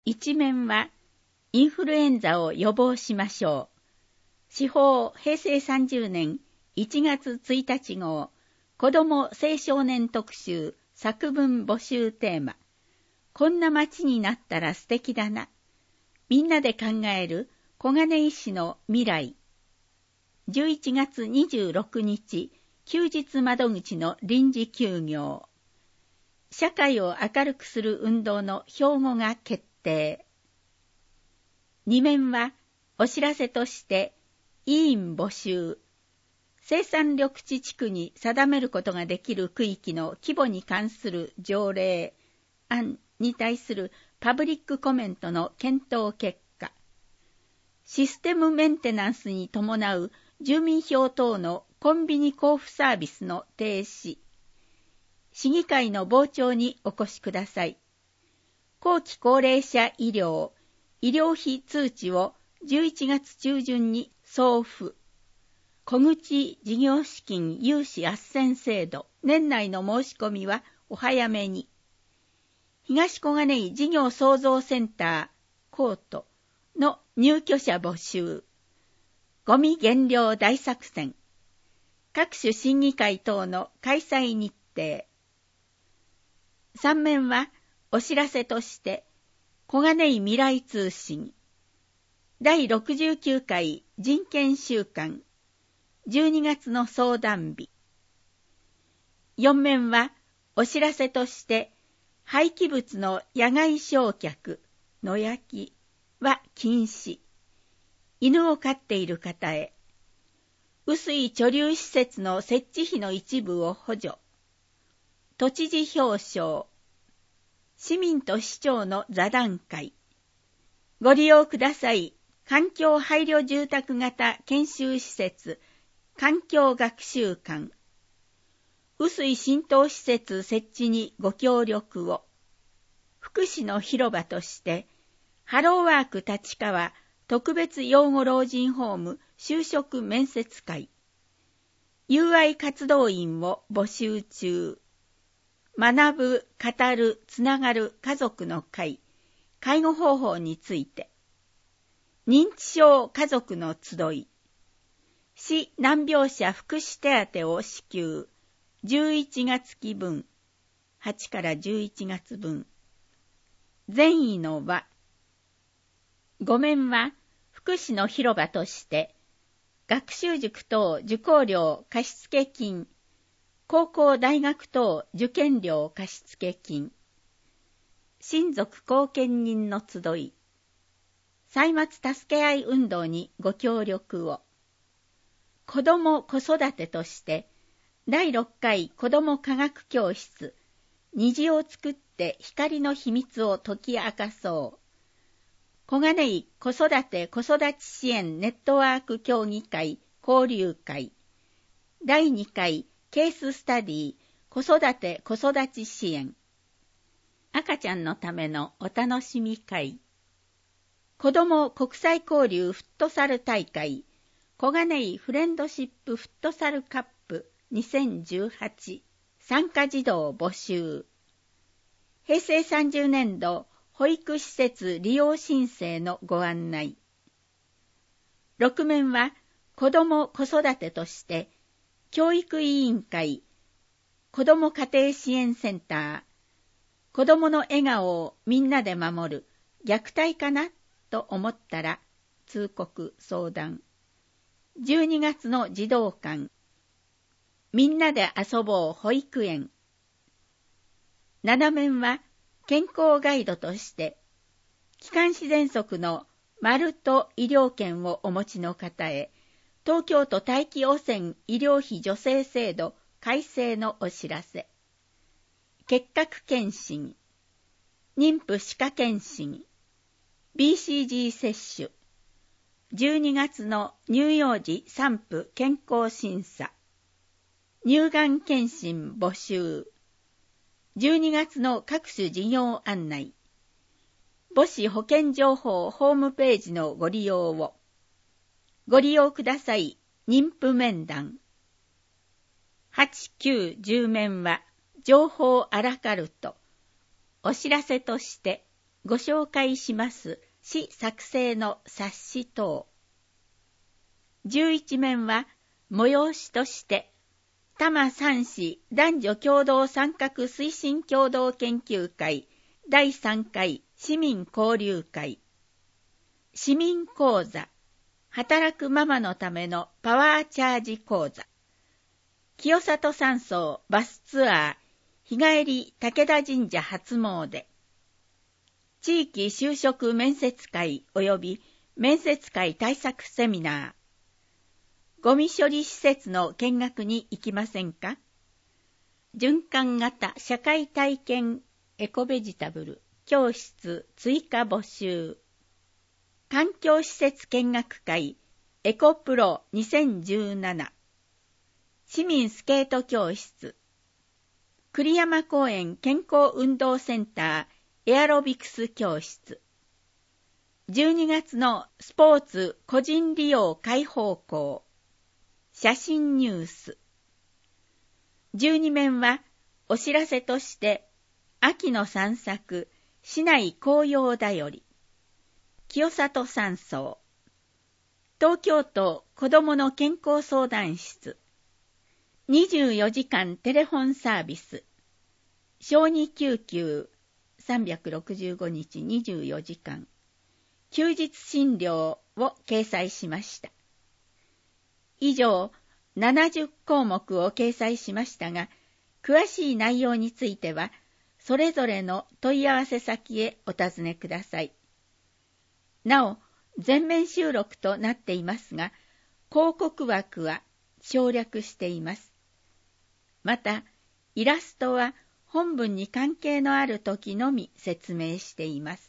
一面は、インフルエンザを予防しましょう。司法平成30年1月1日号、子ども青少年特集作文募集テーマ。こんな街になったら素敵だな。みんなで考える小金井市の未来。11月26日、休日窓口の臨時休業。社会を明るくする運動の標語が決定。2面はお知らせとして委員募集。生産緑地地区に定めることができる区域の規模に関する条例案に対するパブリックコメントの検討結果。システムメンテナンスに伴う住民票等のコンビニ交付サービスの停止。市議会の傍聴にお越しください。後期高齢者医療、医療費通知を11月中旬に送付。小口事業資金融資斡旋制度、年内の申し込みはお早めに。東小金井事業創造センター、コートの入居者募集。ゴミ減量大作戦。各種審議会等の開催日程。3面はお知らせとして、小金井未来通信。第69回人権週間。12月の相談日。4面はお知らせとして、廃棄物の野外焼却、野焼きは禁止。犬を飼っている方へ。雨水貯留施設の設置費の一部を補助。都知事表彰。市民と市長の座談会。ご利用ください。環境配慮住宅型研修施設、環境学習館。雨水浸透施設設置にご協力を。福祉の広場として、ハローワーク立川特別養護老人ホーム就職面接会。友愛活動員を募集中。学ぶ、語る、つながる家族の会。介護方法について。認知症家族の集い。市難病者福祉手当を支給。11月期分。8から11月分。善意の輪。5面は福祉の広場として、学習塾等受講料貸付金、高校大学等受験料貸付金、親族後見人の集い、歳末助け合い運動にご協力を。子ども子育てとして、第6回子ども科学教室、虹を作って光の秘密を解き明かそう。小金井子育て子育ち支援ネットワーク協議会交流会。第2回ケーススタディ子育て子育ち支援。赤ちゃんのためのお楽しみ会。子ども国際交流フットサル大会。小金井フレンドシップフットサルカップ2018参加児童募集。平成30年度保育施設利用申請のご案内。6面は子ども子育てとして教育委員会、子ども家庭支援センター、子どもの笑顔をみんなで守る虐待かなと思ったら通告相談。12月の児童館、みんなで遊ぼう保育園。7面は健康ガイドとして、気管支喘息の丸と医療券をお持ちの方へ、東京都大気汚染医療費助成制度改正のお知らせ。結核検診、妊婦歯科検診、BCG 接種、12月の乳幼児産婦健康審査、乳がん検診募集、12月の各種事業案内、母子保健情報ホームページのご利用を。ご利用ください。妊婦面談。8、9、10面は情報アラカルト。お知らせとして、 ご紹介します詩作成の冊子等。11面は催しとして、多摩3市男女共同参画推進共同研究会第3回市民交流会、市民講座、働くママのためのパワーチャージ講座、清里山荘バスツアー日帰り武田神社初詣、地域就職面接会及び面接会対策セミナー、ゴミ処理施設の見学に行きませんか？循環型社会体験エコベジタブル教室追加募集、環境施設見学会エコプロ2017、市民スケート教室、栗山公園健康運動センターエアロビクス教室、12月のスポーツ個人利用開放校、写真ニュース。12面はお知らせとして秋の散策市内紅葉だより、清里山荘、東京都子どもの健康相談室、24時間テレフォンサービス、小児救急365日24時間、休日診療を掲載しました。以上、70項目を掲載しましたが、詳しい内容については、それぞれの問い合わせ先へお尋ねください。なお、全面収録となっていますが、広告枠は省略しています。また、イラストは本文に関係のある時のみ説明しています。